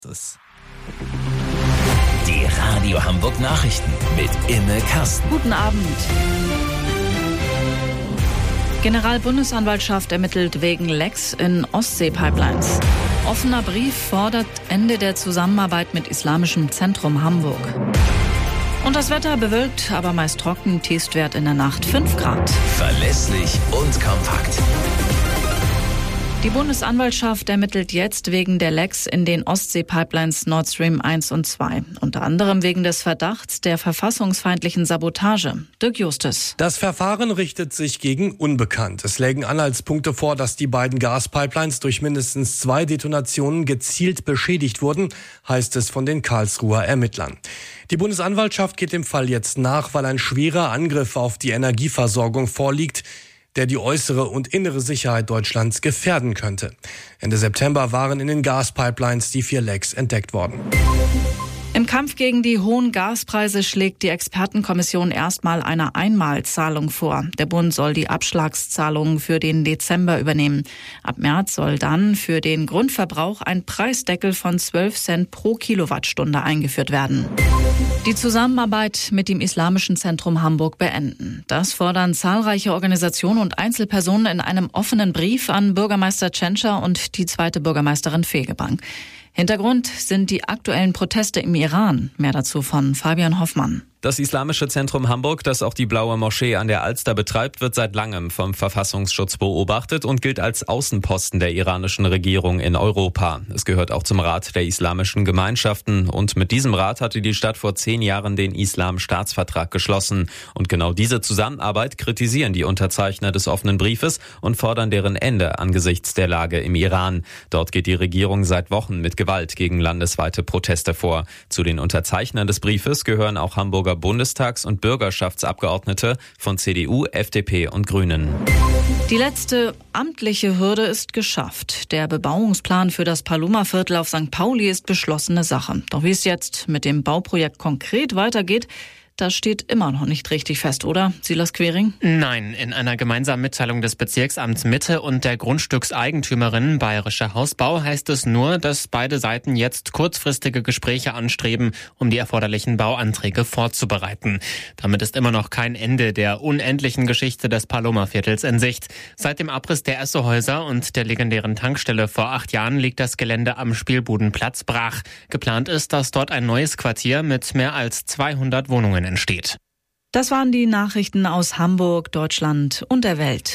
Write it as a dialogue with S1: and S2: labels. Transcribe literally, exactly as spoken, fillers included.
S1: Die Radio Hamburg Nachrichten mit Imme Kasten.
S2: Guten Abend. Generalbundesanwaltschaft ermittelt wegen Lecks in Ostsee-Pipelines. Offener Brief fordert Ende der Zusammenarbeit mit Islamischem Zentrum Hamburg. Und das Wetter bewölkt, aber meist trocken, Tiefstwert in der Nacht fünf Grad.
S1: Verlässlich und kompakt.
S2: Die Bundesanwaltschaft ermittelt jetzt wegen der Lecks in den Ostsee-Pipelines Nord Stream eins und zwei. Unter anderem wegen des Verdachts der verfassungsfeindlichen Sabotage. Dirk Justus.
S3: Das Verfahren richtet sich gegen Unbekannt. Es lägen Anhaltspunkte vor, dass die beiden Gaspipelines durch mindestens zwei Detonationen gezielt beschädigt wurden, heißt es von den Karlsruher Ermittlern. Die Bundesanwaltschaft geht dem Fall jetzt nach, weil ein schwerer Angriff auf die Energieversorgung vorliegt, der die äußere und innere Sicherheit Deutschlands gefährden könnte. Ende September waren in den Gaspipelines die vier Lecks entdeckt worden.
S2: Im Kampf gegen die hohen Gaspreise schlägt die Expertenkommission erstmal eine Einmalzahlung vor. Der Bund soll die Abschlagszahlungen für den Dezember übernehmen. Ab März soll dann für den Grundverbrauch ein Preisdeckel von zwölf Cent pro Kilowattstunde eingeführt werden. Die Zusammenarbeit mit dem Islamischen Zentrum Hamburg beenden. Das fordern zahlreiche Organisationen und Einzelpersonen in einem offenen Brief an Bürgermeister Tschentscher und die zweite Bürgermeisterin Fegebank. Hintergrund sind die aktuellen Proteste im Iran. Mehr dazu von Fabian Hoffmann.
S4: Das Islamische Zentrum Hamburg, das auch die Blaue Moschee an der Alster betreibt, wird seit langem vom Verfassungsschutz beobachtet und gilt als Außenposten der iranischen Regierung in Europa. Es gehört auch zum Rat der islamischen Gemeinschaften und mit diesem Rat hatte die Stadt vor zehn Jahren den Islam-Staatsvertrag geschlossen. Und genau diese Zusammenarbeit kritisieren die Unterzeichner des offenen Briefes und fordern deren Ende angesichts der Lage im Iran. Dort geht die Regierung seit Wochen mit Gewalt gegen landesweite Proteste vor. Zu den Unterzeichnern des Briefes gehören auch Hamburger Bundestags- und Bürgerschaftsabgeordnete von C D U, F D P und Grünen.
S2: Die letzte amtliche Hürde ist geschafft. Der Bebauungsplan für das Paloma-Viertel auf Sankt Pauli ist beschlossene Sache. Doch wie es jetzt mit dem Bauprojekt konkret weitergeht, das steht immer noch nicht richtig fest, oder, Silas Quering?
S5: Nein, in einer gemeinsamen Mitteilung des Bezirksamts Mitte und der Grundstückseigentümerin Bayerischer Hausbau heißt es nur, dass beide Seiten jetzt kurzfristige Gespräche anstreben, um die erforderlichen Bauanträge vorzubereiten. Damit ist immer noch kein Ende der unendlichen Geschichte des Paloma-Viertels in Sicht. Seit dem Abriss der Esso-Häuser und der legendären Tankstelle vor acht Jahren liegt das Gelände am Spielbudenplatz brach. Geplant ist, dass dort ein neues Quartier mit mehr als zweihundert Wohnungen entsteht.
S2: Das waren die Nachrichten aus Hamburg, Deutschland und der Welt.